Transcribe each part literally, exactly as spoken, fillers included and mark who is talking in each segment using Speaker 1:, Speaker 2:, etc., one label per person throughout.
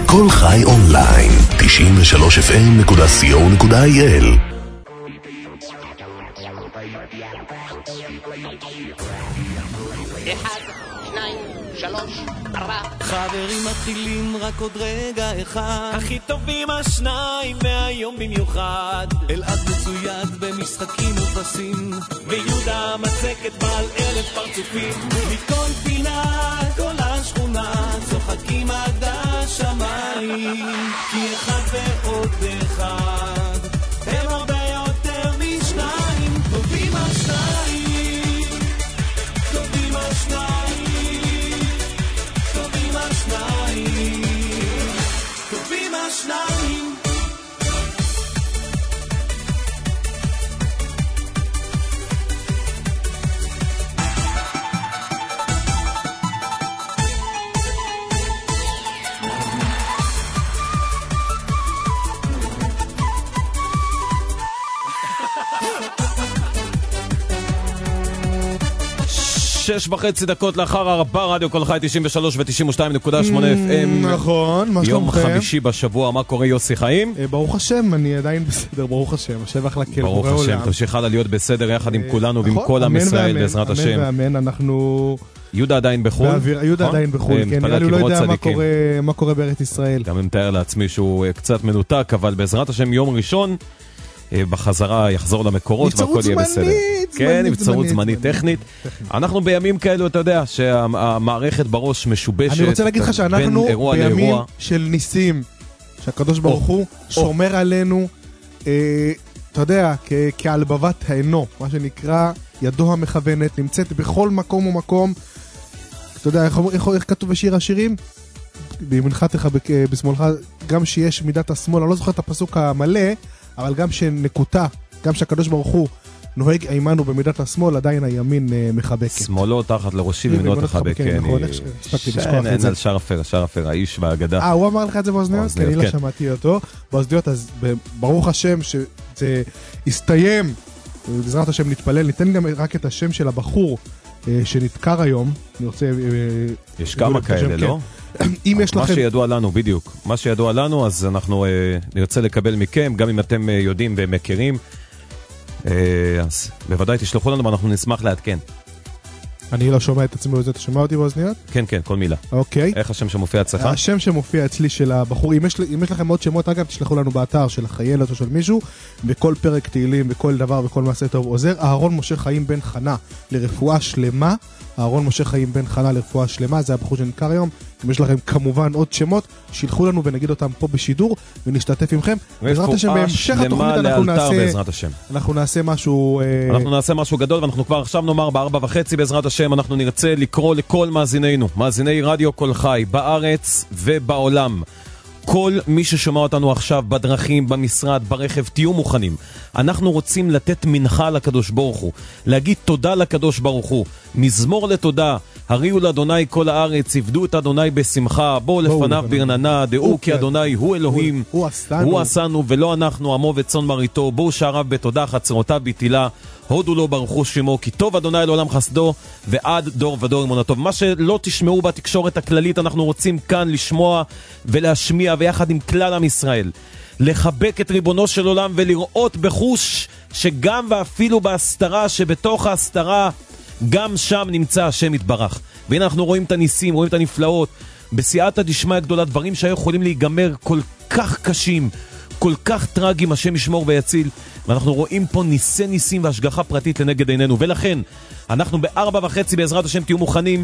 Speaker 1: כל חי אונליין, תשעים ושלוש אף אם נקודה סי או נקודה איי אל.
Speaker 2: אחד, שניים, שלוש, ארבע.
Speaker 3: חברים מתחילים רק עוד רגע אחד, הכי טובים השניים מהיום במיוחד. אלעד מצויד במשחקים ופסים, ויהודה מצקת בעל אלף פרצופים. מכל פינה, כל השכונה, צוחקים עד השמיים, כי אחד ועוד אחד הם הרבה יותר משניים. טובים השניים, טובים השניים, טובים השניים, טובים השניים.
Speaker 4: שש וחצי דקות לאחר ארבע, רדיו כל חי תשעים ושלוש ו-תשעים ושתיים נקודה שמונה אף אם.
Speaker 5: נכון, מה שלומכם?
Speaker 4: יום חמישי בשבוע, מה קורה יוסי חיים?
Speaker 5: ברוך השם, אני עדיין בסדר, ברוך השם, השבח לקל.
Speaker 4: ברוך השם, תמשיך הלאה להיות בסדר יחד עם כולנו ועם כל עם ישראל בעזרת השם.
Speaker 5: אמן ואמן, אנחנו...
Speaker 4: יהודה עדיין בחול?
Speaker 5: יהודה עדיין בחול, כן, נראה לי לא יודע מה קורה בארץ ישראל.
Speaker 4: גם מתאר לעצמי שהוא קצת מנותק, אבל בעזרת השם יום ראשון בחזרה יחזור למקורות והכל יהיה בסדר. כן, נבצרות זמנית טכנית. אנחנו בימים כאלו, אתה יודע, שהמערכת בראש משובשת.
Speaker 5: אני רוצה להגיד לך שאנחנו בימים של ניסים, שהקדוש ברוך הוא שומר עלינו, אתה יודע, כהלבבת העינו, מה שנקרא ידו המכוונת, נמצאת בכל מקום ומקום. אתה יודע, איך כתוב בשיר השירים? בימינך תחבק בשמאלך, גם שיש מידת השמאל, אני לא זוכר את הפסוק המלא, אבל גם שנקוטה, גם שהקדוש ברוך הוא נוהג עימנו במידת השמאל, עדיין הימין מחבקת.
Speaker 4: שמאלו תחת לראשי ומינו תחבק.
Speaker 5: כן, נכון, הספקתי לשכוח את זה.
Speaker 4: שר אפר, שר אפר, האיש והאגדה.
Speaker 5: אה, הוא אמר לך את זה באוזניות? כי אני לא שמעתי אותו. באוזניות, אז ברוך השם שזה יסתיים, בעזרת השם נתפלל, ניתן גם רק את השם של הבחור שנתקר היום. אני רוצה...
Speaker 4: יש כמה כאלה, לא?
Speaker 5: אם יש לכם...
Speaker 4: מה שידוע לנו, בדיוק. מה שידוע לנו, אז אנחנו נרצה לקבל מכם, גם אם אתם יודעים ומכירים. אז בוודאי תשלחו לנו ואנחנו נשמח לעדכן.
Speaker 5: אני לא שומע את עצמי בזה, אתה שומע אותי באוזניות?
Speaker 4: כן, כן, כל מילה.
Speaker 5: אוקיי.
Speaker 4: איך השם שמופיע אצלך?
Speaker 5: השם שמופיע אצלי של הבחור, אם יש, אם יש לכם עוד שמות, אגב, תשלחו לנו באתר של החיילת או של מישהו, בכל פרק תהילים, בכל דבר, בכל מעשה טוב עוזר. אהרון משה חיים בן חנה לרפואה שלמה. אהרון משה חיים בן חנה לרפואה שלמה, זה הבחור שנקר היום. אם יש לכם כמובן עוד שמות, שילחו לנו ונגיד אותם פה בשידור, ונשתתף עמכם. בעזרת השם, בהמשך התוכנית אנחנו נעשה, אנחנו נעשה משהו...
Speaker 4: אנחנו נעשה משהו גדול, ואנחנו כבר עכשיו נאמר בארבע וחצי בעזרת השם, אנחנו נרצה לקרוא לכל מאזינינו, מאזיני רדיו כל חי, בארץ ובעולם. כל מי ששומע אותנו עכשיו בדרכים, במשרד, ברכב, תהיו מוכנים. אנחנו רוצים לתת מנחה לקדוש ברוך הוא, להגיד תודה לקדוש ברוך הוא, מזמור לתודה, הריעו לאדוני כל הארץ, עבדו את אדוני בשמחה, בואו לפניו ברננה, דעו כי אדוני הוא אלוהים, הוא עשנו ולא אנחנו, עמו וצאן מרעיתו, בואו שעריו בתודה, חצרותיו בתהילה, הודו לו ברכו שמו, כי טוב אדוני לעולם חסדו ועד דור ודור אמונתו. מה שלא תשמעו בתקשורת הכללית, אנחנו רוצים כאן לשמוע ולהשמיע ויחד עם כלל עם ישראל, לחבק את ריבונו של עולם ולראות בחוש שגם ואפילו בהסתרה שבתוך ההסתרה גם שם נמצא השם יתברך. והנה אנחנו רואים את הניסים, רואים את הנפלאות בסייעתא דשמיא גדולה, דברים שהיו יכולים להיגמר כל כך קשים, כל כך טרגיים, השם ישמור ויציל, ואנחנו רואים פה ניסי ניסים והשגחה פרטית לנגד עינינו. ולכן אנחנו בארבע וחצי בעזרת השם תהיו מוכנים,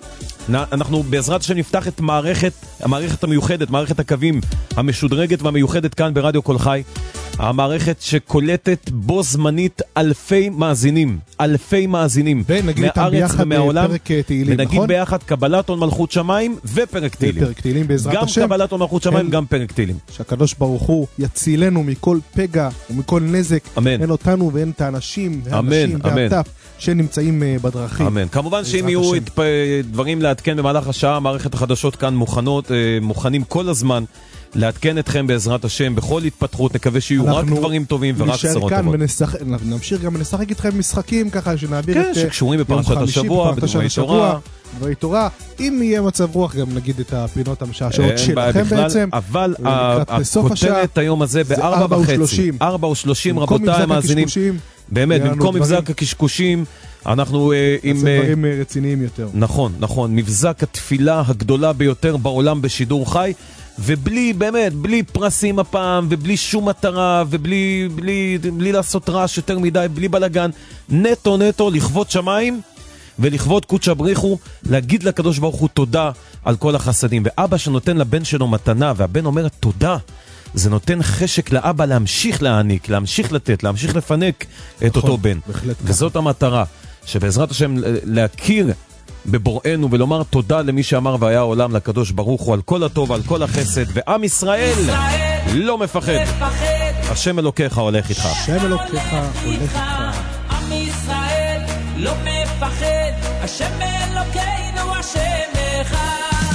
Speaker 4: אנחנו בעזרת השם נפתח את מערכת, המערכת המיוחדת, מערכת הקווים המשודרגת והמיוחדת כאן ברדיו כל חי, המערכת שקולטת בו זמנית אלפי מאזינים, אלפי מאזינים מהארץ ומהעולם, ונגיד ביחד קבלת עול מלכות שמיים ופרק תהילים, גם קבלת עול מלכות שמיים, גם פרק תהילים.
Speaker 5: שהקדוש ברוך הוא יצילנו מכל פגע ומכל נזק, אין אותנו ואין את האנשים והאנשים והטף שנמצאים בדרכים.
Speaker 4: אמן. כמובן שאם יהיו דברים לעדכן במהלך השעה, מערכת החדשות כאן מוכנות, מוכנים כל הזמן לעדכן אתכם בעזרת השם בכל התפתחות, נקווה שיהיו רק דברים טובים ורק בשורות טובות.
Speaker 5: נמשיך גם נשחק איתכם משחקים ככה, שנעביר
Speaker 4: כן,
Speaker 5: את
Speaker 4: שקשורים בפרשת השבוע, בדברי תורה.
Speaker 5: דברי תורה, אם יהיה מצב רוח גם נגיד את הפינות המשעשעות שלכם בעצם.
Speaker 4: אבל הכותרת היום הזה בארבע וחצי, ארבע ושלושים, רבותיי המאזינים, באמת, במקום מבזק הקשקושים, אנחנו עם...
Speaker 5: דברים רציניים יותר.
Speaker 4: נכון, נכון, מבזק התפילה הגדולה ביותר בעולם בשידור חי, ובלי, באמת, בלי פרסים הפעם, ובלי שום מטרה, ובלי בלי, בלי לעשות רעש יותר מדי, בלי בלגן, נטו נטו לכבוד שמיים, ולכבוד קודש בריחו, להגיד לקדוש ברוך הוא תודה על כל החסדים. ואבא שנותן לבן שלו מתנה, והבן אומר תודה, זה נותן חשק לאבא להמשיך להעניק, להמשיך לתת, להמשיך לפנק את אותו בן. וזאת המטרה, שבעזרת השם להכיר בבוראנו ולומר תודה למי שאמר והיה העולם, לקדוש ברוך הוא, על כל הטוב, על כל החסד, ועם ישראל לא מפחד. השם אלוקיך הולך איתך.
Speaker 5: השם אלוקיך הולך איתך.
Speaker 3: עם ישראל לא מפחד, השם אלוקינו השם אחד.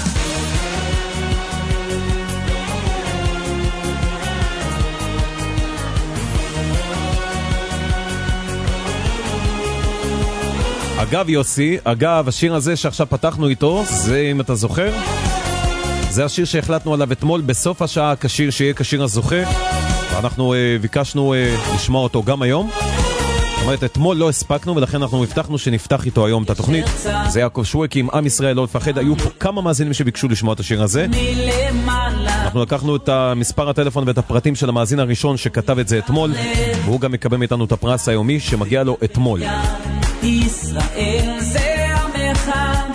Speaker 4: אגב יוסי, אגב השיר הזה שעכשיו פתחנו איתו, זה אם אתה זוכר, זה השיר שהחלטנו עליו אתמול בסוף השעה, כשיר שיהיה כשיר הזוכה, ואנחנו אה, ביקשנו אה, לשמוע אותו גם היום. זאת אומרת, אתמול לא הספקנו, ולכן אנחנו הבטחנו שנפתח איתו היום את התוכנית. זה יעקב שווקי עם עם ישראל לא מפחד. היו פה כמה מאזינים שביקשו לשמוע את השיר הזה. אנחנו לקחנו את מספר הטלפון ואת הפרטים של המאזין הראשון שכתב את זה אתמול, והוא גם מקבל מאיתנו את הפרס היומי שמגיע לו אתמול.
Speaker 3: ישראל זה עמך,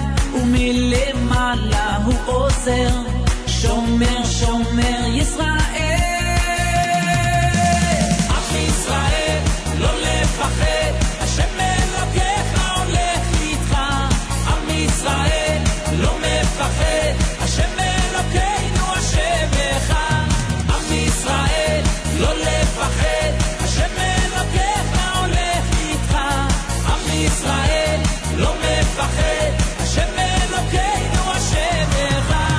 Speaker 3: ומלמעלה הוא עוזר, שומר שומר ישראל. עם ישראל לא לפחד, השם אלוקיך הולך איתך. עם ישראל לא מפחד, השם אלוקינו השם אחד. עם ישראל לא לפחד, השם אלוקיך הולך איתך. עם ישראל לא מפחד, השם אלוקינו השם אחד.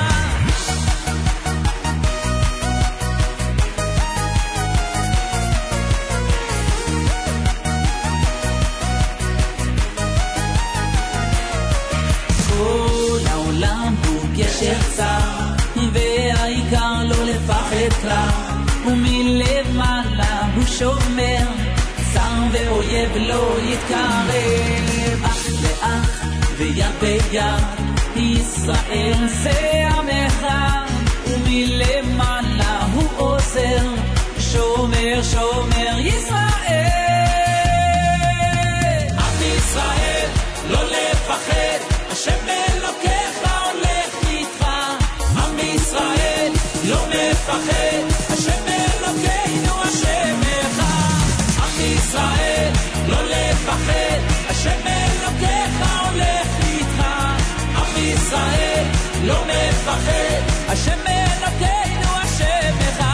Speaker 3: כל העולם הוא גשר צר, והעיקר לא לפחד כלל, ומלמעלה הוא שומר, צר ואויב לא יתקרב. אח לאח ויד ביד, ישראל זה עמך, ומלמעלה הוא עוזר, שומר שומר ישראל. עם ישראל לא לפחד, השם אלוקיך הולך איתך. עם ישראל לא מפחד, השם אלוקינו השם אחד. עם ישראל לא לפחד, השם אלוקיך הולך איתך. עם ישראל לא מפחד, השם אלוקינו השם אחד.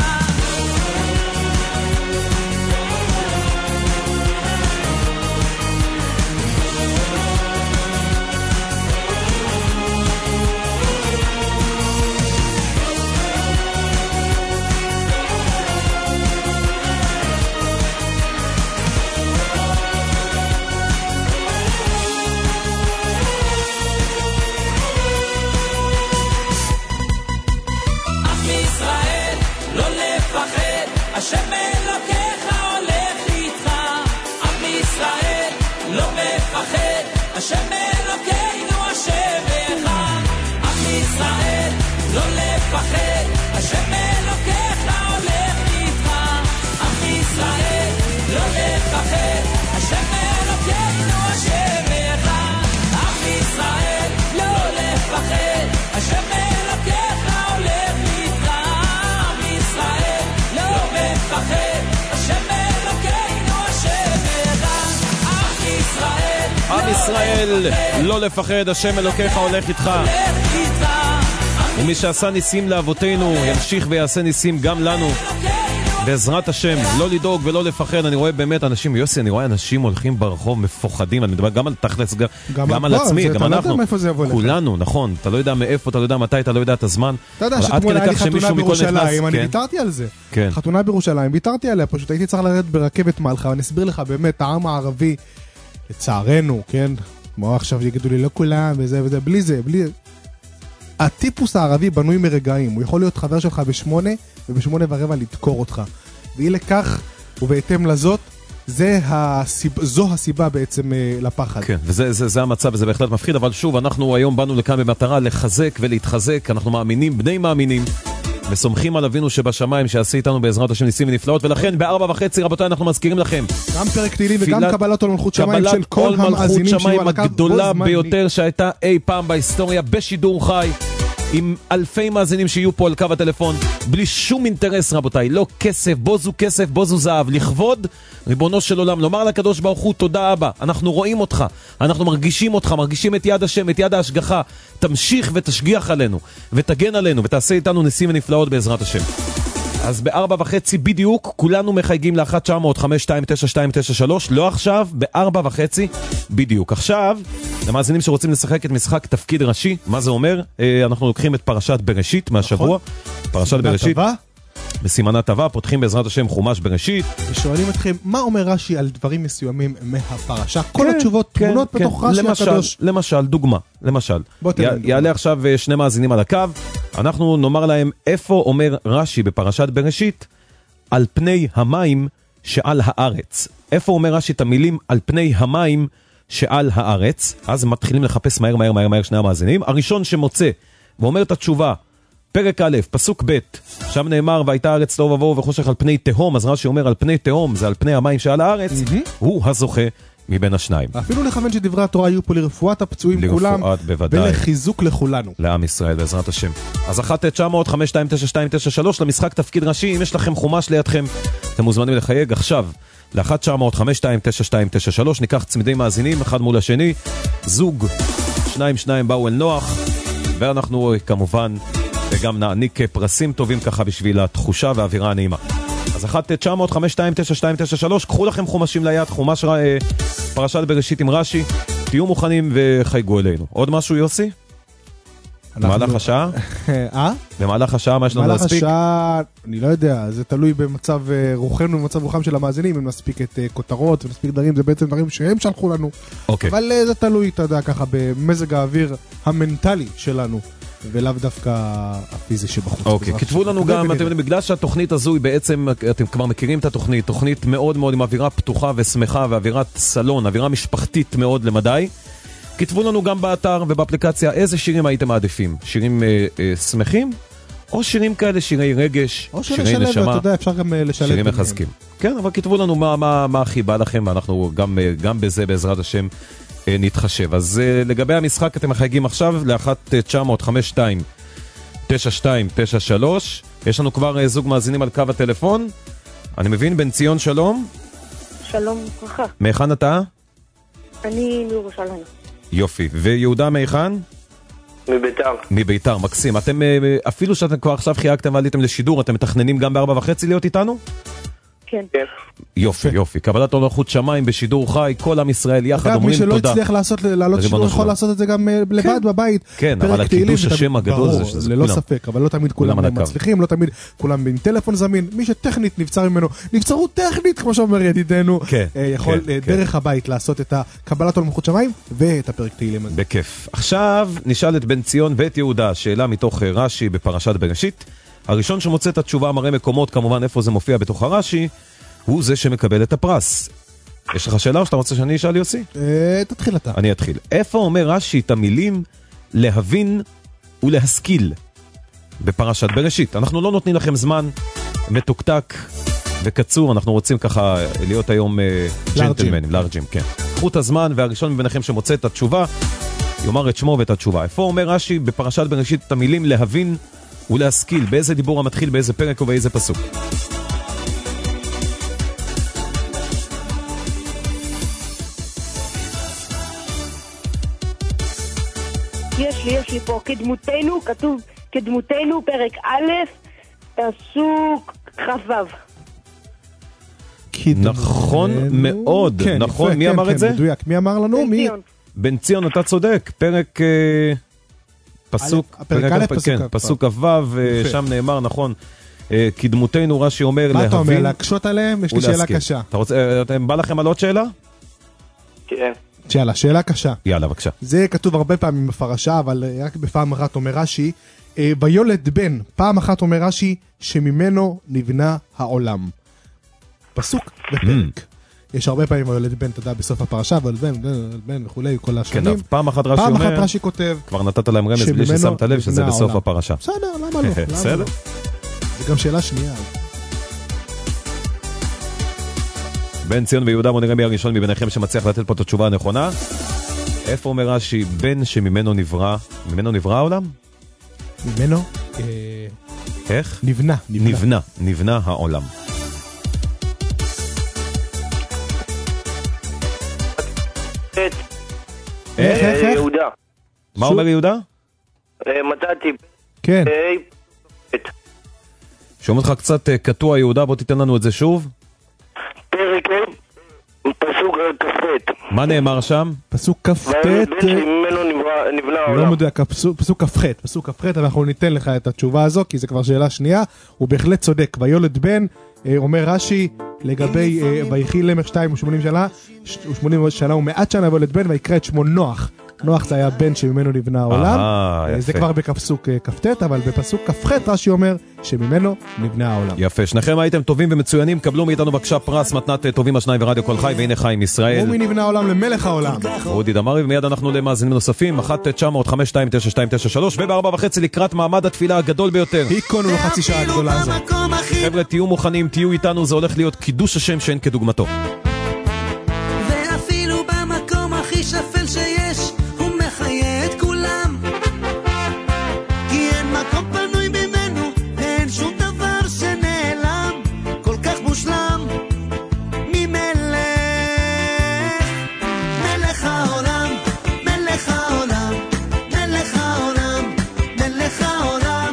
Speaker 3: השם אלוקיך הולך איתך. עם ישראל לא מפחד, השם אלוקינו השם אחד. עם ישראל לא לפחד, השם אלוקיך הולך איתך. עם ישראל לא לפחד, השם אלוקינו השם אחד. עם ישראל לא לפחד, השם אלוקיך הולך איתך. עם ישראל לא מפחד, השם אלוקינו השם אחד. עם ישראל
Speaker 4: עם ישראל לא לפחד, השם אלוקיך הולך איתך. ומי שעשה ניסים לאבותינו ימשיך ויעשה ניסים גם לנו. בעזרת השם, לא לדאוג ולא לפחד. אני רואה באמת אנשים, יוסי, אני רואה אנשים הולכים ברחוב מפוחדים, אני מדבר גם על תכלס, גם על עצמי, גם אנחנו, כולנו, נכון, אתה לא יודע מאיפה, אתה לא יודע מתי, אתה לא יודע את הזמן.
Speaker 5: אתה יודע שתמול היה לי חתונה בירושלים, אני ביטרתי על זה. חתונה בירושלים, ביטרתי עליה, פשוט הייתי צריך לרדת ברכבת מלכה, ואני אסביר לך באמת, העם הערבי, לצערנו, כן, כמו עכשיו יגידו לי, לא כולם, וזה וזה, בלי זה, בלי... הטיפוס הערבי בנוי מרגעים, הוא יכול להיות חבר שלך בשמונה, ובשמונה ורבע לדקור אותך. ואי לכך, ובהתאם לזאת, זה הסיב... זו הסיבה בעצם לפחד.
Speaker 4: כן, וזה זה, זה המצב, וזה בהחלט מפחיד, אבל שוב, אנחנו היום באנו לכאן במטרה לחזק ולהתחזק, אנחנו מאמינים, בני מאמינים, וסומכים על אבינו שבשמיים שעשה איתנו בעזרת השם ניסים ונפלאות, ולכן בארבע וחצי רבותיי אנחנו מזכירים לכם
Speaker 5: גם פרק תהילים וגם קבלת עול מלכות שמיים של כל המאזינים
Speaker 4: שיהיו על הקו, הגדולה ביותר שהייתה אי פעם בהיסטוריה בשידור חי, עם אלפי מאזינים שיהיו פה על קו הטלפון, בלי שום אינטרס רבותיי, לא כסף, בוזו כסף, בוזו זהב, לכבוד ריבונו של עולם, לומר לקדוש ברוך הוא תודה אבא, אנחנו רואים אותך, אנחנו מרגישים אותך, מרגישים את יד השם, את יד ההשגחה, תמשיך ותשגיח עלינו, ותגן עלינו, ותעשה איתנו ניסים ונפלאות בעזרת השם. אז בארבע וחצי בדיוק, כולנו מחייגים ל-אחת תשע אפס אפס חמש שתיים תשע שתיים תשע שלוש, לא עכשיו, בארבע וחצי בדיוק. עכשיו, למאזינים שרוצים לשחק את משחק תפקיד ראשי, מה זה אומר? אנחנו לוקחים את פרשת בראשית מהשבוע, פרשת בראשית, בסימנת טבע, פותחים בעזרת השם חומש בראשית.
Speaker 5: ושואלים אתכם, מה אומר רש"י על דברים מסוימים מהפרשה? כל התשובות תמונות בתוך רש"י הקדוש.
Speaker 4: למשל, דוגמה, למשל. יעלה עכשיו שני מאזינים על הקו, אנחנו נאמר להם איפה אומר רש"י בפרשת בראשית על פני המים שעל הארץ. איפה אומר רש"י את המילים על פני המים שעל הארץ? אז מתחילים לחפש מהר מהר מהר מהר שני המאזינים. הראשון שמוצא ואומר את התשובה, פרק א', פסוק ב', שם נאמר והייתה הארץ תוהו ובוהו וחושך על פני תהום, אז רש"י אומר על פני תהום זה על פני המים שעל הארץ, הוא הזוכה מבין השניים.
Speaker 5: אפילו לכוון שדברי התורה יהיו פה לרפואת הפצועים כולם, ולחיזוק לכולנו.
Speaker 4: לעם ישראל בעזרת השם. אז אחת תשע אפס אפס חמש שתיים תשע שתיים תשע שלוש למשחק תפקיד ראשי, אם יש לכם חומש לידכם, אתם מוזמנים לחייג עכשיו ל-אחת תשע אפס אפס חמש שתיים תשע שתיים תשע שלוש, ניקח צמידי מאזינים אחד מול השני, זוג, שניים שניים באו אל נוח, ואנחנו כמובן וגם נעניק פרסים טובים ככה בשביל התחושה והאווירה הנעימה. אז אחת תשע אפס אפס חמש שתיים תשע שתיים תשע שלוש, קחו לכם חומשים ליד, חומש אה, פרשת בראשית עם רש"י, תהיו מוכנים וחייגו אלינו. עוד משהו יוסי? במהלך השעה?
Speaker 5: אה?
Speaker 4: במהלך השעה מה יש לנו להספיק?
Speaker 5: במהלך השעה, אני לא יודע, זה תלוי במצב רוחנו, במצב רוחם של המאזינים, אם נספיק את כותרות ונספיק דברים, זה בעצם דברים שהם שלחו לנו.
Speaker 4: אוקיי.
Speaker 5: אבל זה תלוי, אתה יודע, ככה, במזג האוויר המנטלי שלנו. ולאו דווקא הפיזי שבחוץ.
Speaker 4: אוקיי, כתבו לנו גם, אתם יודעים, בגלל שהתוכנית הזו היא בעצם, אתם כבר מכירים את התוכנית, תוכנית מאוד מאוד עם אווירה פתוחה ושמחה, ואווירת סלון, אווירה משפחתית מאוד למדי. כתבו לנו גם באתר ובאפליקציה איזה שירים הייתם מעדיפים. שירים אה, אה, שמחים, או שירים כאלה, שירי רגש,
Speaker 5: או
Speaker 4: שירי נשמה.
Speaker 5: אתה יודע, אפשר גם לשלב.
Speaker 4: שירים מחזקים. כן, אבל כתבו לנו מה, מה, מה הכי בא לכם, ואנחנו גם, גם בזה בעזרת השם נתחשב. אז לגבי המשחק אתם מחייגים עכשיו ל-אחת תשע אפס אפס חמש שתיים תשע שתיים תשע שלוש. יש לנו כבר זוג מאזינים על קו הטלפון. אני מבין, בן ציון שלום.
Speaker 6: שלום וברכה.
Speaker 4: מאיכן אתה?
Speaker 6: אני מירושלים.
Speaker 4: יופי. ויהודה מאיכן?
Speaker 7: מביתר.
Speaker 4: מביתר, מקסים. אתם אפילו שאתם כבר עכשיו חייגתם ועליתם לשידור, אתם מתכננים גם בארבע וחצי להיות איתנו?
Speaker 6: כן.
Speaker 4: יופי, יופי. קבלת עול מלכות שמיים בשידור חי, כל עם ישראל יחד אומרים תודה.
Speaker 5: מי שלא הצליח לעלות שידור יכול לעשות את זה גם לבד בבית.
Speaker 4: כן, אבל הקידוש השם הגדול זה שזה
Speaker 5: ללא ספק, אבל לא תמיד כולם מצליחים, לא תמיד כולם בין טלפון זמין. מי שטכנית נבצר ממנו, נבצרות טכנית, כמו שאומר ידידנו, יכול דרך הבית לעשות את קבלת עול מלכות שמיים ואת הפרק תהילים הזה.
Speaker 4: בכיף. עכשיו נשאל את בן ציון ואת יהודה, שאלה מתוך רש"י בפרשת בראשית. הראשון שמוצא את התשובה מראה מקומות, כמובן איפה זה מופיע בתוך הרש"י, הוא זה שמקבל את הפרס. יש לך שאלה או שאתה רוצה שאני אשאל יוסי?
Speaker 5: תתחיל אתה.
Speaker 4: אני אתחיל. איפה אומר רש"י את המילים להבין ולהשכיל בפרשת בראשית? אנחנו לא נותנים לכם זמן מתוקתק וקצור, אנחנו רוצים ככה להיות היום ג'נטלמנים, לארג'ים, כן. קחו את הזמן, והראשון מביניכם שמוצא את התשובה, יאמר את שמו ואת התשובה. איפה אומר רש"י בפרשת בראשית את המילים להבין ולהשכיל? באיזה דיבור המתחיל, באיזה פרק ובאיזה פסוק?
Speaker 6: יש לי, יש לי פה, כדמותנו, כתוב כדמותנו, פרק א', פסוק ח' ו'.
Speaker 4: נכון מאוד, נכון, מי אמר את זה?
Speaker 5: מדויק, מי אמר לנו?
Speaker 6: בן ציון.
Speaker 4: בן ציון, אתה צודק, פרק פסוק,
Speaker 5: פרק א',
Speaker 4: פסוק אבב, שם נאמר, נכון, קדמותנו, רש"י אומר, להבין.
Speaker 5: מה אתה אומר, להקשות עליהם? יש לי שאלה קשה.
Speaker 4: בא לכם על עוד שאלה?
Speaker 6: כן.
Speaker 5: שאלה, שאלה קשה.
Speaker 4: יאללה, בבקשה.
Speaker 5: זה כתוב הרבה פעמים בפרשה, אבל רק בפעם אחת אומר רש"י, ויולד בן, פעם אחת אומר רש"י, שממנו נבנה העולם. פסוק בפרק. יש הרבה פעמים ויולד בן, אתה יודע, בסוף הפרשה, ויולד בן, ויולד בן וכולי, כל השנים.
Speaker 4: כן, פעם אחת רש"י
Speaker 5: פעם
Speaker 4: אומר,
Speaker 5: אחת רש"י כותב,
Speaker 4: כבר נתת להם רמז בלי ששמת לב שזה בסוף הפרשה.
Speaker 5: בסדר, למה לא? בסדר. זה גם שאלה שנייה.
Speaker 4: בן ציון ויהודה, בוא נראה מי הראשון מביניכם שמצליח לתת פה את התשובה הנכונה. איפה אומר רש"י, בן שממנו נברא, ממנו נברא העולם?
Speaker 5: ממנו?
Speaker 4: איך?
Speaker 5: נבנה.
Speaker 4: נבנה, נבנה העולם.
Speaker 6: איך,
Speaker 5: איך, איך?
Speaker 6: יהודה.
Speaker 4: מה אומר יהודה?
Speaker 6: מצאתי.
Speaker 5: כן.
Speaker 4: שומע אותך קצת קטוע יהודה, בוא תיתן לנו את זה שוב.
Speaker 6: פרק פסוק כ"ט.
Speaker 4: מה נאמר שם?
Speaker 5: פסוק כ"ט.
Speaker 6: בן שממנו נבנה העולם.
Speaker 5: לא מדויק, פסוק כ"ח, פסוק כ"ח, אבל אנחנו ניתן לך את התשובה הזו, כי זה כבר שאלה שנייה. הוא בהחלט צודק. ויולד בן, אומר רש"י, לגבי ויחי למך שתיים ושמונים שנה, ושמונים שנה ומעט שנה, ויולד בן, ויקרא את שמו נוח. נוח זה היה בן שממנו נבנה העולם. זה כבר בפסוק כ"ט, אבל בפסוק כ"ח רש"י אומר שממנו נבנה העולם.
Speaker 4: יפה, שניכם הייתם טובים ומצוינים, קבלו מאיתנו בבקשה פרס מתנת טובים השניים ורדיו כל חי, והנה חיים ישראל.
Speaker 5: ומי נבנה העולם למלך העולם.
Speaker 4: אודי דמרי, ומיד אנחנו למאזינים נוספים, אחת תשע אפס אפס חמש שתיים תשע שתיים תשע שלוש, ובארבע וחצי לקראת מעמד התפילה הגדול ביותר.
Speaker 5: היכונו לחצי שעה הגדולה הזאת.
Speaker 4: חבר'ה, תהיו מוכנים, תהיו איתנו, זה הולך להיות קידוש השם שאין כדוגמתו.
Speaker 3: ואפילו במקום הכי שפל שיש הוא מחיה את כולם, כי אין מקום פנוי ממנו, אין שום דבר שנעלם, כל כך מושלם ממלך, מלך העולם, מלך העולם, מלך העולם, מלך העולם.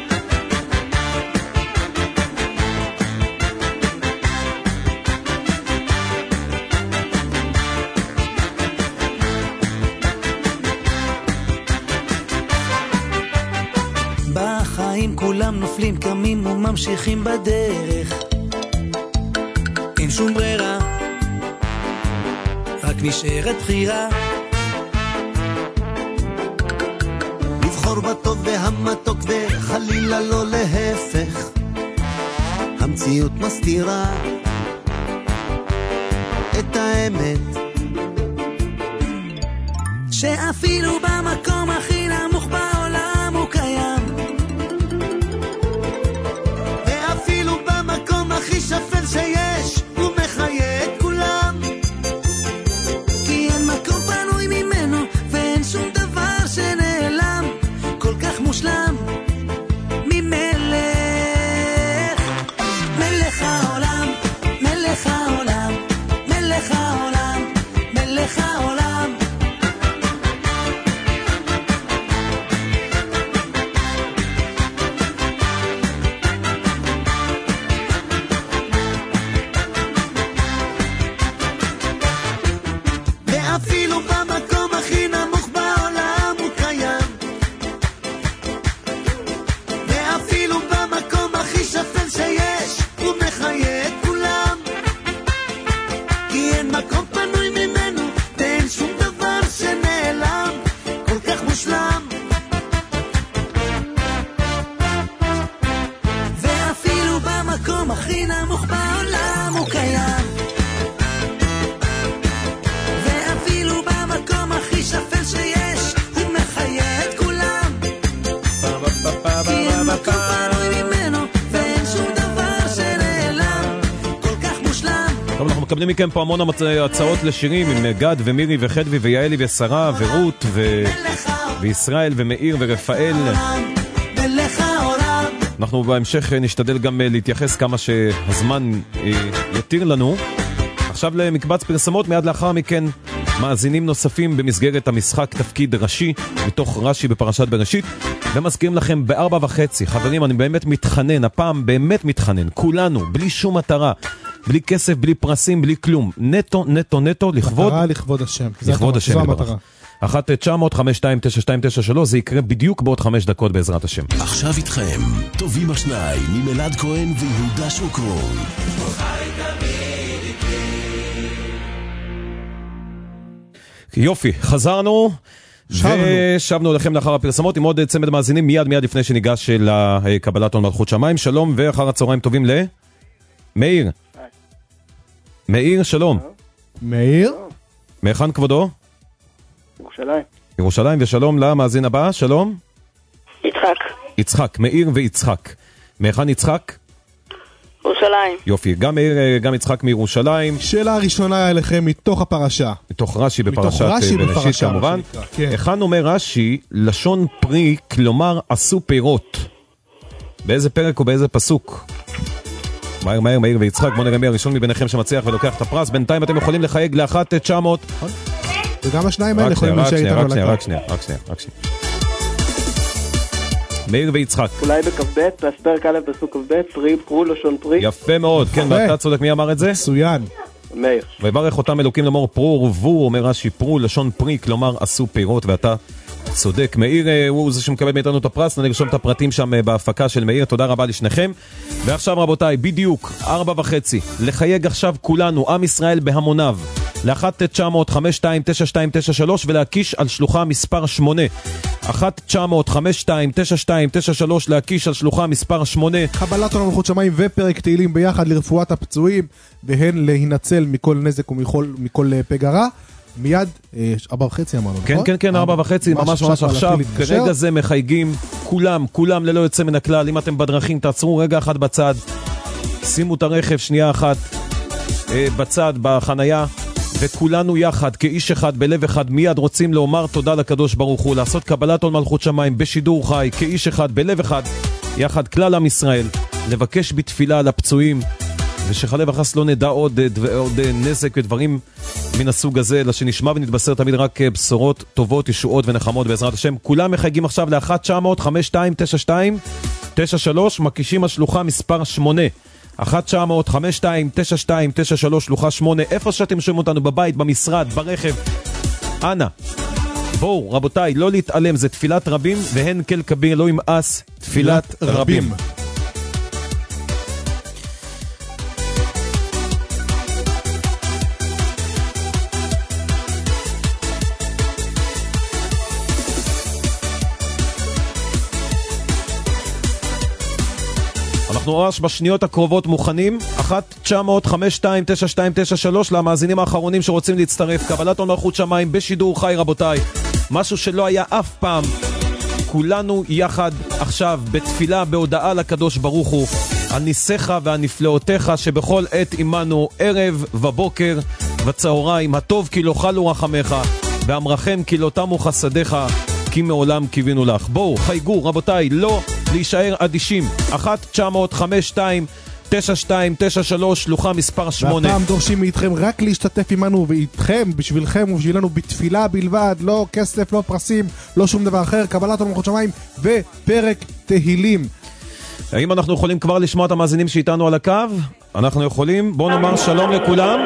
Speaker 3: בחיים כולם נופלים, קמים וממשיכים בדרך, אין שום ברירה, רק נשארת בחירה, לבחור בטוב והמתוק וחלילה לא להפך, המציאות מסתירה את האמת, שאפילו במקום הכי נמוך בעולם הוא קיים, ואפילו במקום הכי שפל שיש הוא מחיה את כולם, כי אין מקום פנוי ממנו ואין שום דבר שנעלם, כל כך מושלם ממלך, מלך העולם, מלך העולם, מלך העולם, מלך העולם. ואפילו במקום הכי נמוך בעולם הוא קיים, ואפילו במקום הכי שפל שיש הוא מחיה את כולם, כי אין מקום פנוי ממנו ואין שום דבר שנעלם, כל כך מושלם. ואפילו במקום הכי נמוך בעולם הוא קיים, ואפילו במקום הכי שפל שיש הוא מחיה את כולם, כי אין מקום פנוי ממנו ואין שום דבר שנעלם, כל כך מושלם.
Speaker 4: טוב, אנחנו מקבלים מכם פה המון הצעות לשירים עם גד ומירי וחדוי ויעלי ושרה ורות ו... וישראל ומאיר ורפאל.
Speaker 3: מלך העולם,
Speaker 4: אנחנו בהמשך נשתדל גם להתייחס כמה שהזמן יתיר לנו. עכשיו למקבץ פרסמות, מיד לאחר מכן מאזינים נוספים במסגרת המשחק תפקיד ראשי מתוך רש"י בפרשת בראשית, ומזכירים לכם בארבע וחצי. חברים, אני באמת מתחנן, הפעם באמת מתחנן, כולנו, בלי שום מטרה, בלי כסף, בלי פרסים, בלי כלום. נטו, נטו, נטו, לכבוד...
Speaker 5: מטרה לכבוד השם.
Speaker 4: לכבוד השם. זו המטרה. אחת תשע אפס אפס חמש שתיים תשע שתיים תשע שלוש, זה יקרה בדיוק בעוד חמש דקות בעזרת השם.
Speaker 1: עכשיו איתכם, טובים השניים, ממלעד כהן ויהודה שוקרון.
Speaker 4: יופי, חזרנו. ושבנו לכם לאחר הפרסמות עם עוד צמד מאזינים מיד מיד לפני שניגש לקבלת עול מלכות שמיים. שלום ואחר הצהריים טובים ל... מאיר. מאיר, שלום.
Speaker 5: מאיר?
Speaker 4: מהיכן כבודו?
Speaker 7: ירושלים.
Speaker 4: ירושלים, ושלום למאזין הבא, שלום.
Speaker 6: יצחק.
Speaker 4: יצחק, מאיר ויצחק. מהיכן יצחק?
Speaker 6: ירושלים.
Speaker 4: יופי, גם מאיר, גם יצחק מירושלים.
Speaker 5: שאלה הראשונה אליכם מתוך הפרשה.
Speaker 4: מתוך רש"י בפרשת בראשית כמובן. היכן אומר רש"י, לשון פרי, כלומר עשו פירות. באיזה פרק ובאיזה פסוק? מהר, מהר, מאיר ויצחק, בוא נראה מי הראשון מביניכם שמצליח ולוקח את הפרס. בינתיים אתם יכולים לחייג לאחת תשע מאות.
Speaker 5: וגם השניים האלה יכולים להישאר איתנו
Speaker 4: לקראת. רק שנייה, רק שנייה, רק שנייה. מאיר ויצחק.
Speaker 7: אולי בכ"ב, פרק א' פסוק כ"ב, פרי, פרו, לשון פרי.
Speaker 4: יפה מאוד, כן, ואתה צודק, מי אמר את זה?
Speaker 5: מצוין.
Speaker 7: מאיר.
Speaker 4: ויברך אותם אלוקים לאמור פרו ורבו, אומר רש"י פרו, לשון פרי, כלומר עשו פירות, ואתה צודק. מאיר הוא זה שמקבל מאיתנו את הפרס, נרשום את הפרטים שם בהפקה של מאיר, תודה רבה לשניכם. ועכשיו רבותיי, בדיוק, ארבע וחצי, לחייג עכשיו כולנו, עם ישראל בהמוניו, ל-אחת תשע אפס אפס חמש שתיים תשע שתיים תשע שלוש ולהקיש על שלוחה מספר שמונה. אחת תשע אפס אפס חמש שתיים תשע שתיים תשע שלוש להקיש על שלוחה מספר שמונה.
Speaker 5: קבלת עול מלכות שמיים ופרק תהילים ביחד לרפואת הפצועים, והן להינצל מכל נזק ומכל מכל פגרה. מיד, ארבע וחצי אמרנו, נכון?
Speaker 4: כן, כן, כן, ארבע וחצי, ממש ממש עכשיו, כרגע זה מחייגים, כולם, כולם ללא יוצא מן הכלל. אם אתם בדרכים, תעצרו רגע אחד בצד, שימו את הרכב שנייה אחת בצד, בחנייה, וכולנו יחד, כאיש אחד, בלב אחד, מיד רוצים לומר תודה לקדוש ברוך הוא, לעשות קבלת עול מלכות שמיים בשידור חי, כאיש אחד, בלב אחד, יחד כלל עם ישראל, לבקש בתפילה על הפצועים, ושחלה וחס לא נדע עוד, עוד נזק ודברים מן הסוג הזה, אלא שנשמע ונתבשר תמיד רק בשורות טובות, ישועות ונחמות בעזרת השם. כולם מחייגים עכשיו ל-אחת תשע אפס אפס חמש שתיים תשע שתיים תשע שלוש, מקישים על שלוחה מספר שמונה. אחת תשע אפס אפס חמש שתיים תשע שתיים תשע שלוש, שלוחה שמונה, איפה שאתם שומעים אותנו, בבית, במשרד, ברכב, אנא, בואו רבותיי, לא להתעלם, זה תפילת רבים, והן כל כביר לא ימאס תפילת רבים. אנחנו ממש בשניות הקרובות מוכנים. אחת תשע אפס אפס חמש שתיים תשע שתיים תשע שלוש למאזינים האחרונים שרוצים להצטרף. קבלת עול מלכות שמיים בשידור חי רבותיי, משהו שלא היה אף פעם. כולנו יחד עכשיו בתפילה, בהודעה לקדוש ברוך הוא על ניסיך ועל נפלאותיך שבכל עת עמנו, ערב ובוקר וצהריים. הטוב כי לא חלו רחמך, ואמרכם כי לא תמו חסדיך, כי מעולם קיווינו לך. בואו חייגו רבותיי, לא להישאר אדישים. אחת תשע אפס אפס חמש שתיים תשע שתיים תשע שלוש, שלוחה מספר שמונה.
Speaker 5: והפעם דורשים מאיתכם רק להשתתף עמנו ואיתכם, בשבילכם ובשבילנו, בתפילה בלבד, לא כסף, לא פרסים, לא שום דבר אחר. קבלת עול מלכות שמיים ופרק תהילים.
Speaker 4: האם אנחנו יכולים כבר לשמוע את המאזינים שאיתנו על הקו? אנחנו יכולים. בואו נאמר שלום לכולם.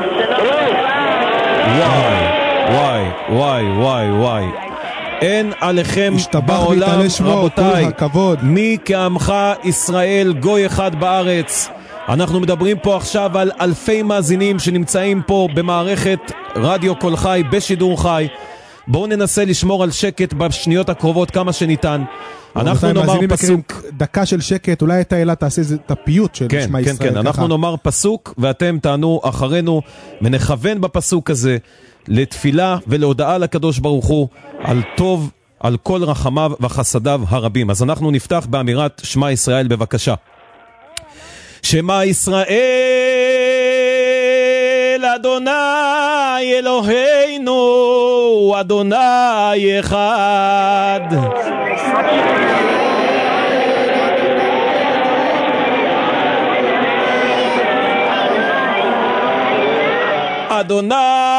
Speaker 4: וואי וואי וואי וואי וואי, אין עליכם בעולם רבותיי, מי כעמך ישראל גוי אחד בארץ. אנחנו מדברים פה עכשיו על אלפי מאזינים שנמצאים פה במערכת רדיו קול חי בשידור חי. בואו ננסה לשמור על שקט בשניות הקרובות כמה שניתן. אנחנו נאמר פסוק,
Speaker 5: דקה של שקט, אולי אתה אלה תעשה את הפיוט של
Speaker 4: כן,
Speaker 5: שמע
Speaker 4: כן,
Speaker 5: ישראל.
Speaker 4: כן, אנחנו נאמר פסוק ואתם תענו אחרינו, ונכוון בפסוק הזה לתפילה ולהודעה לקדוש ברוך הוא על טוב, על כל רחמיו וחסדיו הרבים. אז אנחנו נפתח באמירת שמע ישראל בבקשה. שמע ישראל אדוני אלוהינו אדוני אחד. אדוני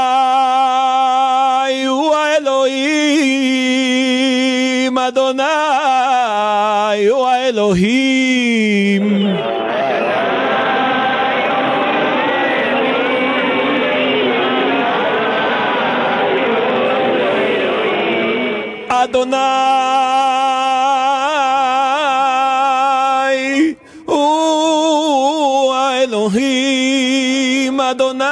Speaker 4: הוא האלוהים, אדוני הוא האלוהים. אדוני הוא האלוהים, אדוני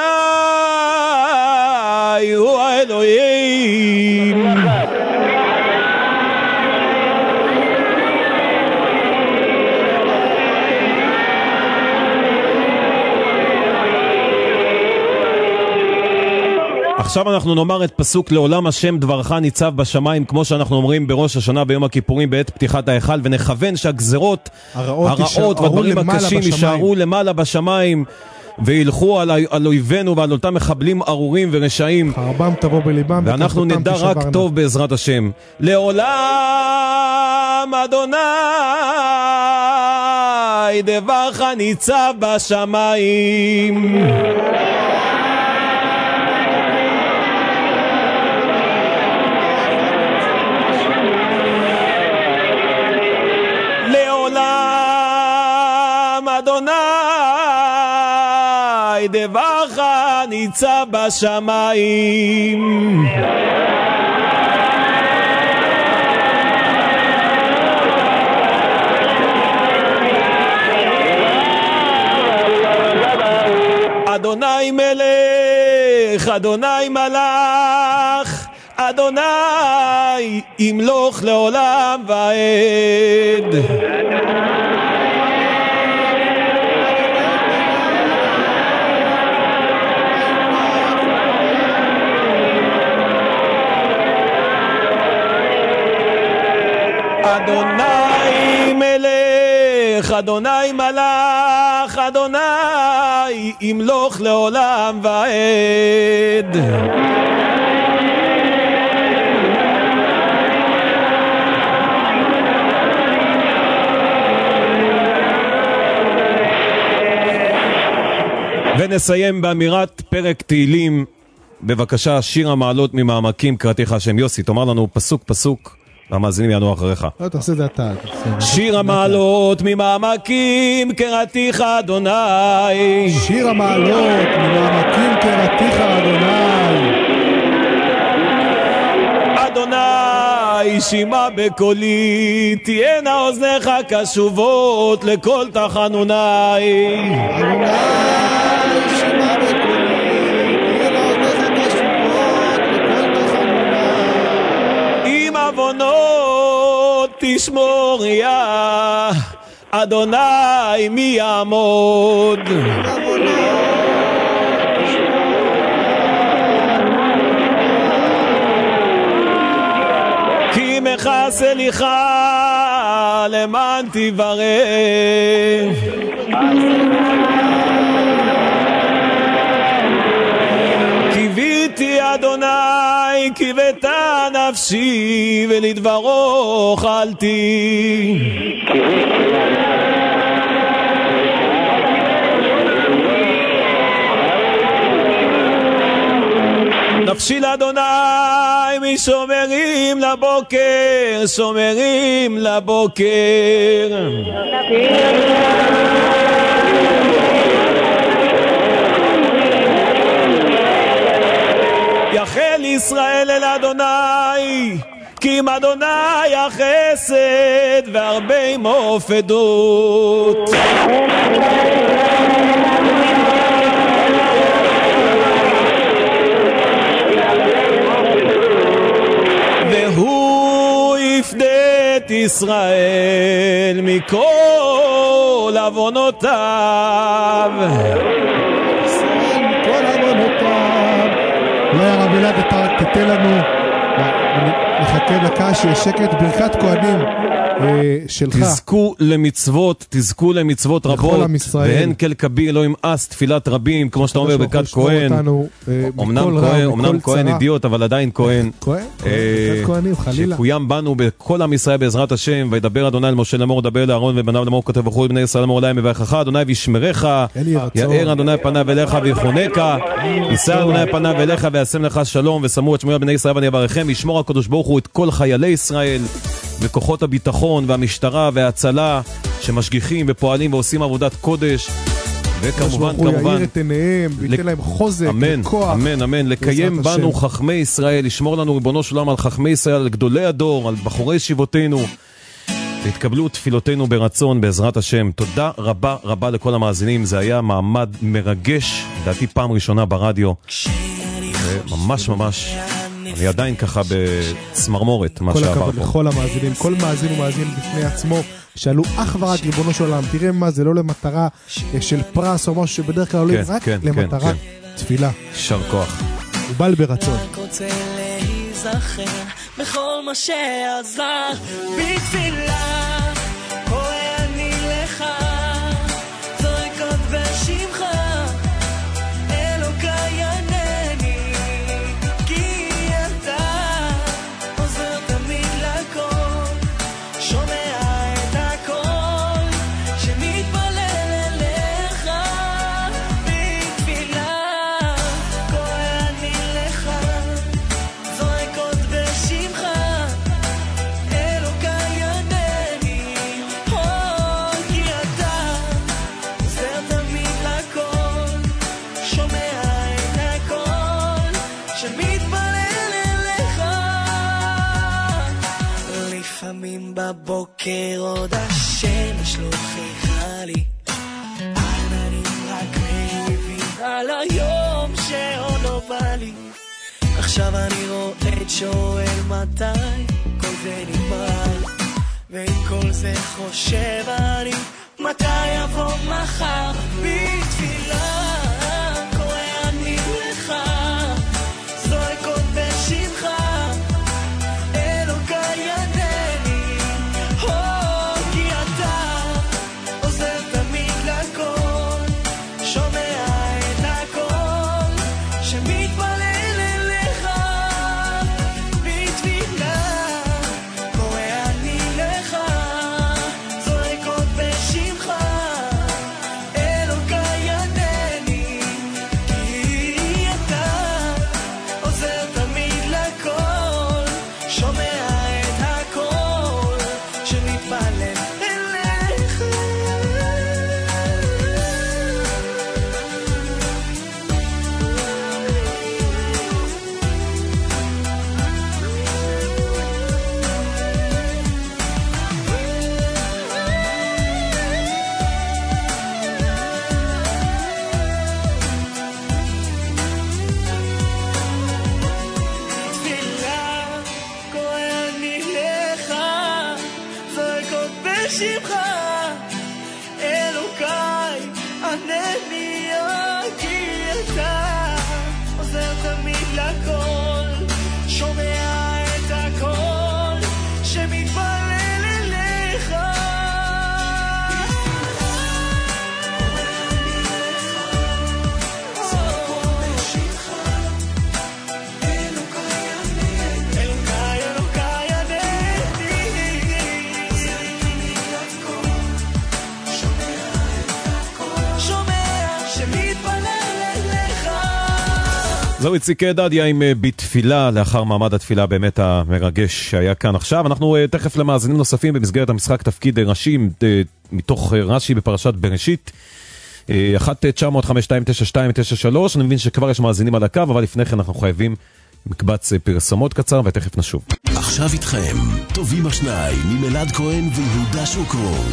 Speaker 4: הוא האלוהים. עכשיו אנחנו נאמר את פסוק לעולם השם דברך ניצב בשמיים, כמו שאנחנו אומרים בראש השנה ביום הכיפורים בעת פתיחת ההיכל, ונכוון שהגזרות הרעות, הרעות והדברים הקשים יישארו למעלה בשמיים, וילכו על, על אויבינו ועל אותם מחבלים ארורים ורשעים,
Speaker 5: חרבם תבוא בליבם,
Speaker 4: ואנחנו נדע רק שברנה. טוב בעזרת השם. לעולם אדוני דברך ניצב בשמיים. אדוני דברך ניצב בשמיים. אדוני מלך, אדוני מלך, אדוני ימלוך לעולם ועד. אדוני מלך, אדוני מלך, אדוני ימלוך לעולם ועד. ונסיים באמירת פרק תהילים. בבקשה, שיר המעלות ממעמקים קראתיך השם. יוסי, תאמר לנו פסוק פסוק, והמאזינים יענו אחריך.
Speaker 5: לא, תעשה זה אתה.
Speaker 4: שיר המעלות ממעמקים קראתיך אדוני.
Speaker 5: שיר המעלות ממעמקים קראתיך אדוני.
Speaker 4: אדוני שמע בקולי, תהיינה אוזניך קשובות לכל תחנוני.
Speaker 5: אדוני שמע בקולי, תהיינה אוזניך קשובות לכל תחנוני.
Speaker 4: עם עוונות תשמור יה, אדוני מי יעמוד. כי מכסה לך למען תברך. קיוויתי אדוני, קיוותה נפשי, ולדברו אכלתי. נפשי לאדוני משומרים לבוקר, שומרים לבוקר. יחל ישראל אל אדוני, כי עם אדוני החסד והרבה עמו פדות. והוא יפדה את ישראל מכל עוונותיו.
Speaker 5: ישראל מכל עוונותיו. אולי הרב אלעד אתה תתן לנו, נחכה דקה שיש שקט, ברכת כהנים שלך.
Speaker 4: תזכו למצוות, תזכו למצוות רבות, והן כל קבי אלוהים אס תפילת רבים, כמו שאתה אומר ברכת כהן. אמנם כהן אידיוט, אבל עדיין כהן.
Speaker 5: כהן? ברכת כהנים, חלילה.
Speaker 4: שקוים בנו בכל עם ישראל בעזרת השם, וידבר אדוני אל משה לאמור, דבר לאהרון ובניו לאמור, כותב וכו' בני ישראל לאמור להם, מברכך אדוני וישמרך, יאר אדוני פניו אליך ויחונך, יישא אדוני פניו אליך וישם לך שלום, ושמו את שמואל בני ישראל ויברכם. ישמור הקדוש ברוך הוא את כל חיילי ישראל וכוחות הביטחון והמשטרה וההצלה שמשגיחים ופועלים ועושים עבודת קודש, וכמובן,
Speaker 5: הוא
Speaker 4: כמובן,
Speaker 5: יאיר את עיניהם, וייתן להם חוזק,
Speaker 4: אמן,
Speaker 5: כוח.
Speaker 4: אמן, אמן, לקיים בנו חכמי ישראל, לשמור לנו ריבונו של עולם על חכמי ישראל, על גדולי הדור, על בחורי ישיבותינו, והתקבלו תפילותינו ברצון, בעזרת השם. תודה רבה רבה לכל המאזינים, זה היה מעמד מרגש, לדעתי פעם ראשונה ברדיו, וממש ממש, אני עדיין ככה בצמרמורת, מה שעבר פה.
Speaker 5: כל הכבוד לכל המאזינים, כל מאזין ומאזין בפני עצמו, שאלו אך ורק ריבונו של עולם, תראה מה, זה לא למטרה של פרס או משהו שבדרך כלל עולים, רק למטרה תפילה.
Speaker 4: שר כוח.
Speaker 5: ובל ברצון.
Speaker 3: רק רוצה להיזכר בכל מה שעזר בתפילה, קורא אני לך, זורק עוד בשמך, אלוקיי ענני, כי אתה עוזר תמיד לכל, שומע את הכל שמתפלל אליך בתפילה, קורא אני לך, זורק עוד בשמך, אלוקיי ענני, כי אתה עוזר תמיד לכל, שומע את הכל שמתפלל אליך. לפעמים בבוקר עוד השמש לא חיכה לי, עננים רק מעיבים על היום שעוד לא בא לי. עכשיו אני רואה, שואל מתי כל זה נגמר, ועם כל זה חושב אני מתי יבוא מחר. בתפילה קורא אני לך, זורק עוד בשמך, אלוקיי ענני, כי אתה עוזר תמיד לכל, שומע את הכל שמתפלל אליך בתפילה, קורא אני לך, זורק עוד בשמך, אלוקיי ענני, כי אתה עוזר תמיד לכל, שומע את הכל שמתפלל אליך. תפילה קורא אני לך, זורק עוד בשמך, אלוקיי ענני, כי אתה עוזר תמיד לכל, שומע את הכל שמתפלל אליך. אלוקיי, אלוקיי ענני, שומע שמתפלל אליך.
Speaker 4: זהו איציק דדיה עם אה, בתפילה, לאחר מעמד התפילה באמת המרגש שהיה כאן עכשיו. אנחנו אה, תכף למאזינים נוספים במסגרת המשחק תפקיד ראשי אה, מתוך אה, רש"י בפרשת בראשית, אה, אחת תשע מאות חמש שתיים תשע שתיים תשע שלוש. אני מבין שכבר יש מאזינים על הקו, אבל לפני כן אנחנו חייבים מקבץ אה, פרסומות קצר ותכף נשוב.
Speaker 1: עכשיו איתכם, טובים השניים עם אלעד כהן ויהודה שוקרון.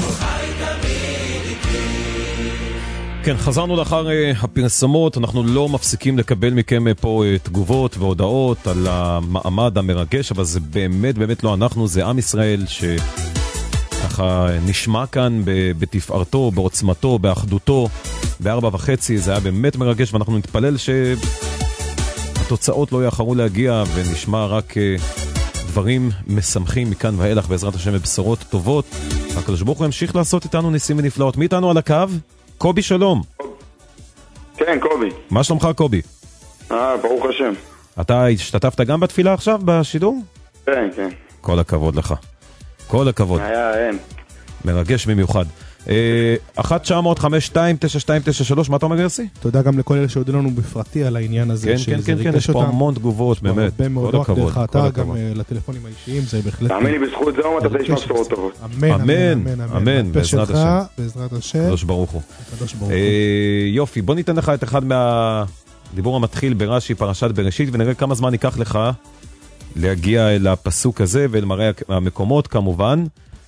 Speaker 4: כן, חזרנו לאחר uh, הפרסומות, אנחנו לא מפסיקים לקבל מכם uh, פה uh, תגובות והודעות על המעמד המרגש, אבל זה באמת באמת לא אנחנו, זה עם ישראל שככה נשמע כאן בתפארתו, בעוצמתו, באחדותו, בארבע וחצי, זה היה באמת מרגש, ואנחנו נתפלל שהתוצאות לא יאחרו להגיע, ונשמע רק uh, דברים משמחים מכאן ואילך, בעזרת השם בבשורות טובות. הקדוש ברוך הוא ימשיך לעשות איתנו ניסים ונפלאות. מי איתנו על הקו? קובי, שלום.
Speaker 8: כן, קובי.
Speaker 4: מה שלומך, קובי?
Speaker 8: אה, ברוך השם.
Speaker 4: אתה השתתפת גם בתפילה עכשיו, בשידור?
Speaker 8: כן, כן.
Speaker 4: כל הכבוד לך. כל הכבוד.
Speaker 8: היה, אין.
Speaker 4: מרגש במיוחד. אחת תשע אפס אפס חמש שתיים תשע שתיים תשע שלוש, מה אתה אומר יוסי?
Speaker 5: תודה גם לכל אלה שהודיעו לנו בפרטי על העניין הזה.
Speaker 4: כן, כן, כן, כן, יש פה המון תגובות, באמת.
Speaker 5: הרבה מאוד רק דרך האתר, גם לטלפונים האישיים, זה בהחלט...
Speaker 8: תאמין לי, בזכות זה אתה תשמע בשורות טובות.
Speaker 5: אמן, אמן, אמן.
Speaker 4: בעזרת השם.
Speaker 5: בעזרת השם.
Speaker 4: קדוש ברוך הוא. יופי, בוא ניתן לך את אחד מהדיבור המתחיל ברש"י, פרשת בראשית, ונראה כמה זמן ייקח לך להגיע אל הפסוק הזה ואל מראה המקומות כמובן.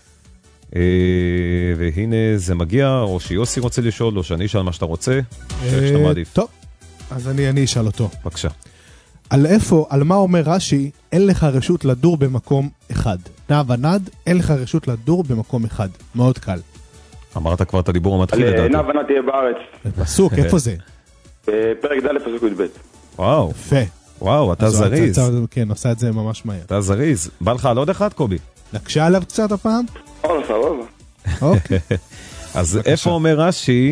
Speaker 4: והנה זה מגיע, או שיוסי רוצה לשאול, או שאני אשאל מה שאתה רוצה.
Speaker 5: טוב, אז אני אשאל אותו.
Speaker 4: בבקשה.
Speaker 5: על איפה, על מה אומר רש"י, אין לך רשות לדור במקום אחד. נע ונד, אין לך רשות לדור במקום אחד. מאוד קל.
Speaker 4: אמרת כבר את הדיבור המתחיל לדעתי.
Speaker 8: נע ונד תהיה בארץ.
Speaker 5: פסוק, איפה זה?
Speaker 8: פרק ד' פסוק י"ב.
Speaker 4: וואו.
Speaker 5: יפה.
Speaker 4: וואו, אתה זריז.
Speaker 5: כן, עושה את זה ממש מהר.
Speaker 4: אתה זריז. בא לך על עוד אחד, קובי?
Speaker 5: נקשה עליו קצת הפעם?
Speaker 8: עוד סבבה.
Speaker 5: אוקיי.
Speaker 4: אז איפה אומר רש"י,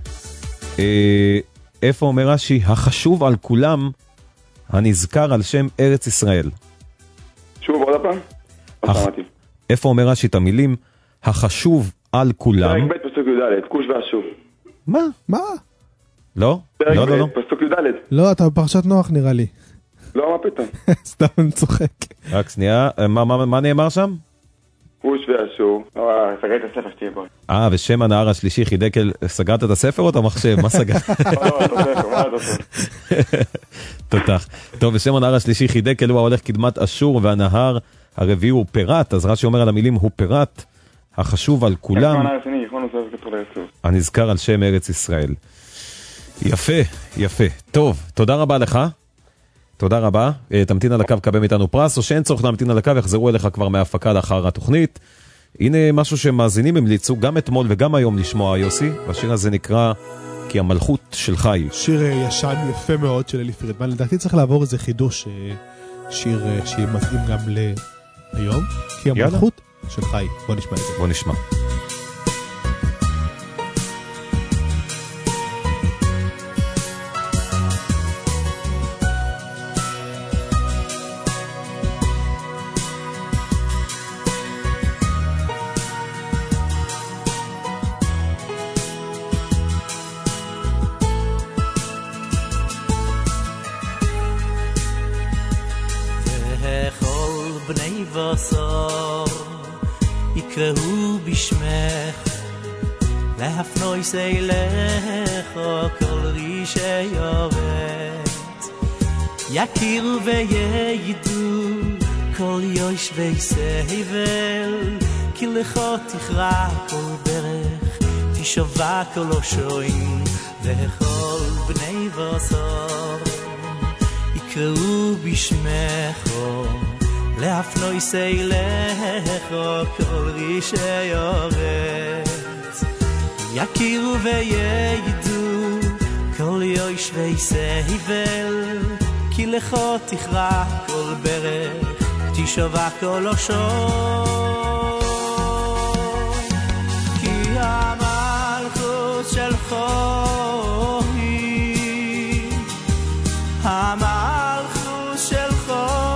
Speaker 4: איפה אומר רש"י, החשוב על כולם, הנזכר על שם ארץ ישראל?
Speaker 8: שוב עוד הפעם?
Speaker 4: איפה אומר רש"י את המילים, החשוב על כולם?
Speaker 8: פרק ב' פסוק י"ד, כוש והשוב.
Speaker 5: מה? מה?
Speaker 4: לא?
Speaker 8: פרק
Speaker 4: לא, לא, לא.
Speaker 8: ב' פסוק י"ד.
Speaker 5: לא, אתה בפרשת נוח נראה לי.
Speaker 8: לא, מה פתאום?
Speaker 5: סתם אני צוחק.
Speaker 4: רק שנייה, מה נאמר שם?
Speaker 8: כוש והשוב. סגרת את הספר שתהיה בו.
Speaker 4: אה, ושם הנהר השלישי חידקל, סגרת את הספר או את המחשב? מה סגרת?
Speaker 8: לא, לא, את הספר, מה את הספר?
Speaker 4: תותח. טוב, ושם הנהר השלישי חידקל הוא ההולך קדמת אשור, והנהר הרביעי הוא פירט, אז רש"י אומר על המילים הוא פירט, החשוב על כולם, הנזכר על שם ארץ ישראל. יפה, יפה. טוב, תודה רבה לך. תודה רבה. תמתין על הקו, קבל מאיתנו פרס, או שאין צורך להמתין על הקו, יחזרו אליך כבר מההפקה לאחר התוכנית. הנה משהו שמאזינים המליצו גם אתמול וגם היום לשמוע, יוסי. והשיר הזה נקרא כי המלכות שלך היא.
Speaker 5: שיר ישן יפה מאוד של אלי פרידמן. לדעתי צריך לעבור איזה חידוש, שיר שמתאים גם להיום. כי המלכות שלך היא. בוא נשמע את זה.
Speaker 4: בוא נשמע.
Speaker 9: יקראו בשמך להפנויס אליך כל רישי אורץ יכירו וידעו כל יושבי סבל כי לך תכרע כל ברך תשובע כל אושוין וכל בני בשר יקראו בשמך להפנויס אליך כל רישי אורץ יכירו וידעו כל יושבי סבל כי לך תכרע כל ברך תשובע כל אושוין כי המלכות שלך היא המלכות שלך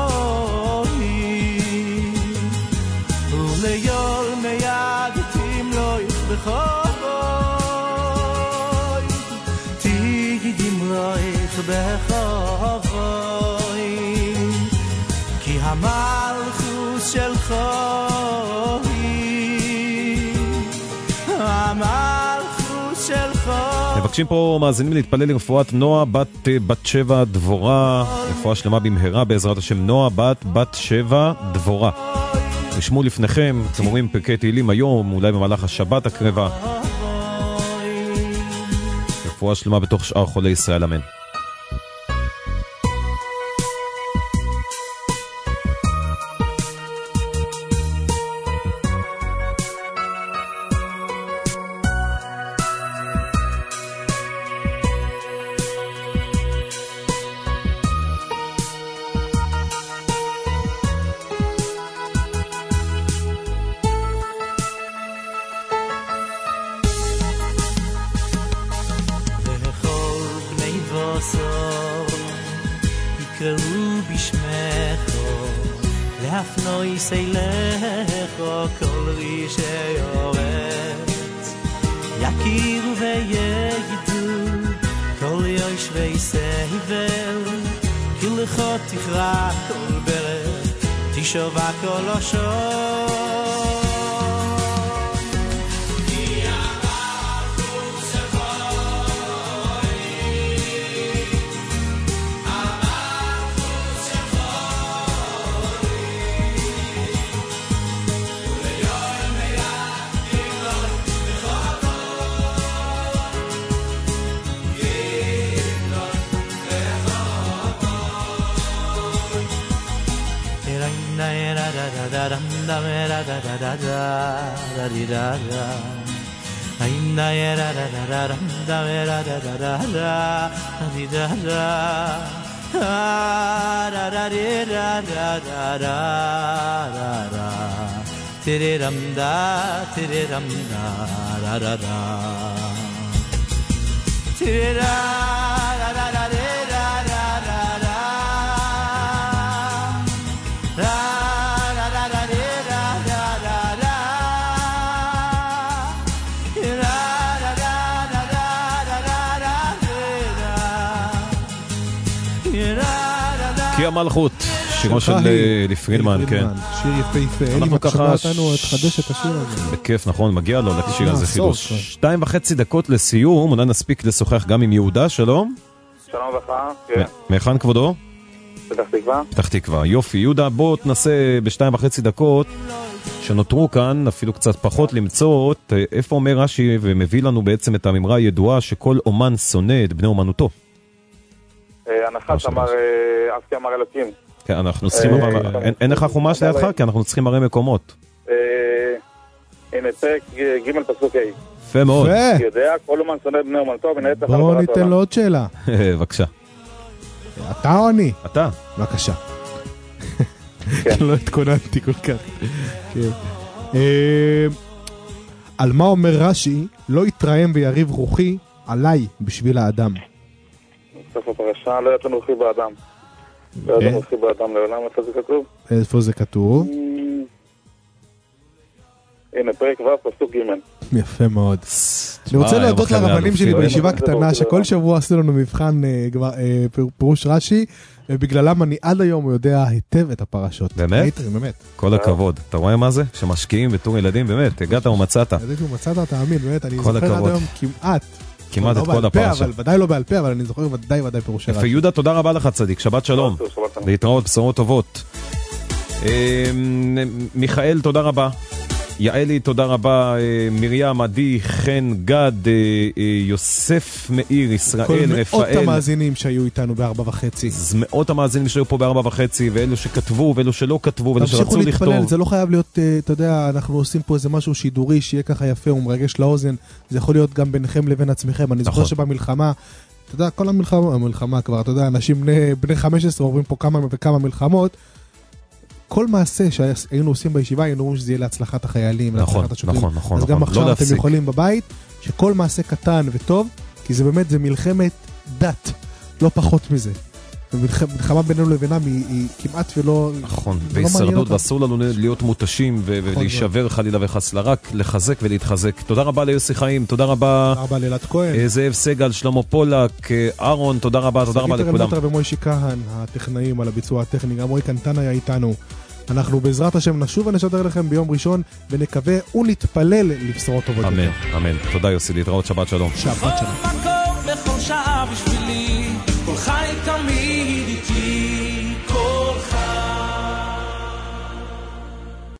Speaker 9: כי המלכות שלך היא המלכות שלך.
Speaker 4: מבקשים פה מאזינים להתפלל לרפואת נועה בת בת שבע דבורה, רפואה שלמה במהרה בעזרת השם. נועה בת בת שבע דבורה, תשמעו לפניכם, אתם אומרים פרקי תהילים היום, אולי במהלך השבת הקרבה, רפואה שלמה בתוך שאר חולי ישראל, אמן.
Speaker 9: יקראו בשמך להפנויס אליך כל רישי אורץ יכירו ויגידו כל יושבי סבל כי לך תכרע כל ברך תשובה כל לשון da da da da da da da da di da da ay na ya da da da da da da da da da da di da da da da di da da da da da da tiri ram da tiri ram da da da da tiri da da da da da da da da
Speaker 4: כי המלכות, שירו של אלי פרידמן, כן.
Speaker 5: שיר יפהפה, אלי מקשבה אותנו, תחדש את השיר הזה.
Speaker 4: בכיף, נכון, מגיע לו לשיר הזה חידוש. שתיים וחצי דקות לסיום, אולי נספיק לשוחח גם עם יהודה, שלום.
Speaker 8: שלום לך, כן.
Speaker 4: מהיכן כבודו?
Speaker 8: פתח תקווה.
Speaker 4: פתח תקווה, יופי. יהודה, בוא תנסה בשתיים וחצי דקות, שנותרו כאן, אפילו קצת פחות למצוא, איפה אומר רש"י ומביא לנו בעצם את הממרה הידועה שכל אומן שונא את בני אומנותו.
Speaker 8: הנחש אמר, אסקי אמר אלוקים.
Speaker 4: כן, אנחנו צריכים, אין לך חומש לידך? כי אנחנו צריכים הרי מקומות.
Speaker 8: הנה, פרק ג' פסוק ה'.
Speaker 4: יפה מאוד.
Speaker 8: יודע, כל אומן שונא את בני אומנתו, ונעץ לך
Speaker 5: בואו ניתן לו עוד שאלה.
Speaker 4: בבקשה.
Speaker 5: אתה או אני?
Speaker 4: אתה.
Speaker 5: בבקשה. לא התכוננתי כל כך. על מה אומר רש"י, לא יתרעם ויריב רוחי עליי בשביל האדם.
Speaker 8: סוף הפרשה, לא יתן רוחי באדם. לא יתן רוחי באדם לעולם, איפה זה כתוב?
Speaker 5: איפה זה כתוב?
Speaker 8: הנה, פרק ו' פסוק ג'.
Speaker 5: יפה מאוד. אני רוצה להודות לרבנים שלי בישיבה קטנה, שכל שבוע עשו לנו מבחן פירוש רש"י, ובגללם אני עד היום יודע היטב את הפרשות.
Speaker 4: באמת? באמת. כל הכבוד. אתה רואה מה זה? שמשקיעים בתור ילדים, באמת, הגעת ומצאת.
Speaker 5: הגעת ומצאת, תאמין, באמת, אני זוכר עד היום כמעט.
Speaker 4: כמעט את כל הפרשה.
Speaker 5: ודאי לא בעל פה, אבל אני זוכר ודאי ודאי פירושי רש"י.
Speaker 4: יהודה, תודה רבה לך צדיק, שבת שלום. להתראות, בשורות טובות. מיכאל, תודה רבה. יעלי, תודה רבה. מרים, עדי, חן, גד, יוסף, מאיר, ישראל, רפאל.
Speaker 5: כל מאות המאזינים שהיו איתנו בארבע וחצי.
Speaker 4: מאות המאזינים שהיו פה בארבע וחצי, ואלו שכתבו, ואלו שלא כתבו, ואלו שרצו לכתוב.
Speaker 5: תמשיכו להתפלל, זה לא חייב להיות, אתה יודע, אנחנו עושים פה איזה משהו שידורי, שיהיה ככה יפה ומרגש לאוזן. זה יכול להיות גם ביניכם לבין עצמכם. אני זוכר שבמלחמה, אתה יודע, כל המלחמה, המלחמה כבר, אתה יודע, אנשים בני חמש עשרה עוברים פה כמה וכמה מלחמות. כל מעשה שהיינו עושים בישיבה, היינו רואים שזה יהיה להצלחת החיילים,
Speaker 4: נכון,
Speaker 5: להצלחת השוטרים.
Speaker 4: נכון, נכון,
Speaker 5: אז
Speaker 4: נכון.
Speaker 5: גם עכשיו
Speaker 4: לא
Speaker 5: אתם
Speaker 4: להפסיק.
Speaker 5: יכולים בבית, שכל מעשה קטן וטוב, כי זה באמת, זה מלחמת דת, לא פחות מזה. ומלחמה בינינו לבינם היא, היא כמעט ולא...
Speaker 4: נכון, והישרדות, ואסור לנו להיות מוטשים ולהישבר חלילה וחסלה, רק לחזק ולהתחזק. תודה רבה ליוסי חיים, תודה רבה...
Speaker 5: תודה רבה לילת כהן.
Speaker 4: זאב סגל, שלמה פולק, אהרון, תודה רבה, תודה רבה לכולם.
Speaker 5: שגית רמוטר ומוישי כהן, הטכנאים על הביצוע הטכני, גם רועי קנטן היה איתנו. אנחנו בעזרת השם נשוב ונשדר לכם ביום ראשון, ונקווה ונתפלל לבשורות טובות.
Speaker 4: אמן, אמן. תודה יוסי, להתראות, שבת שלום.
Speaker 5: שבת שלום.
Speaker 9: בכל שעה בשבילי, כל חי תמיד